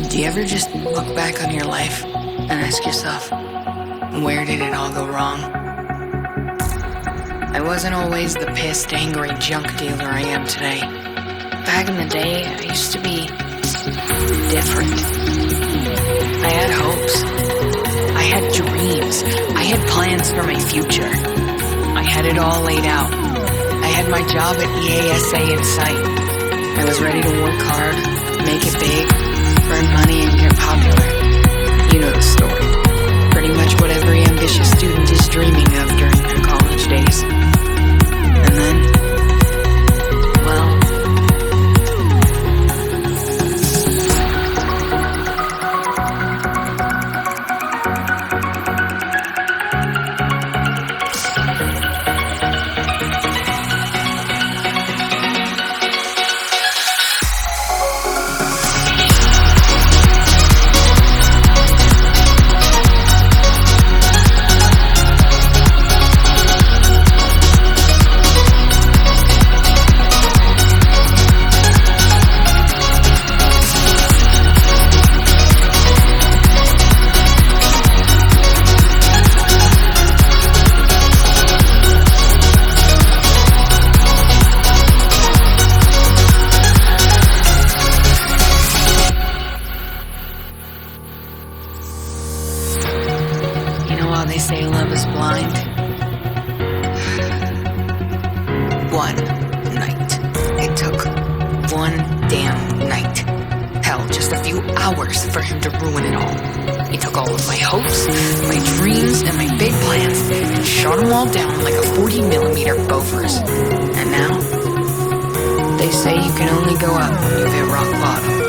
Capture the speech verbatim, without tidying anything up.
Do you ever just look back on your life and ask yourself, where did it all go wrong? I wasn't always the pissed, angry junk dealer I am today. Back in the day, I used to be different. I had hopes. I had dreams. I had plans for my future. I had it all laid out. I had my job at E A S A in sight. I was ready to work hard, make it big, earn money, and get popular. You know the story. Pretty much what every ambitious student is dreaming of during their college days. And then, well, they say love is blind. One night. It took one damn night. Hell, just a few hours for him to ruin it all. He took all of my hopes, my dreams, and my big plans and shot them all down like a forty millimeter Bofors. And now, they say you can only go up when you've hit rock bottom.